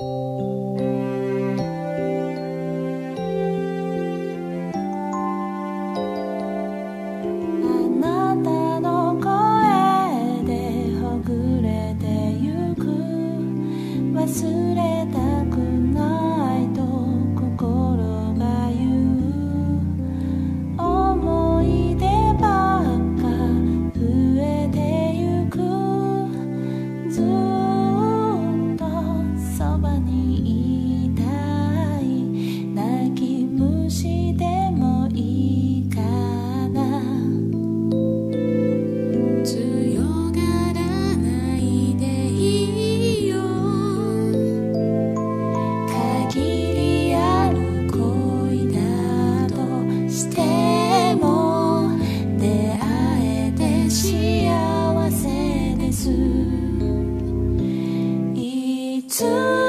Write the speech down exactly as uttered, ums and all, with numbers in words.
忘れたくないと心が言う。思い出ばっか増えてゆく。ずっとそばにいたい。泣き虫でもいいかな。強がらないでいいよ。限りある恋だとしても出会えて幸せです。いつ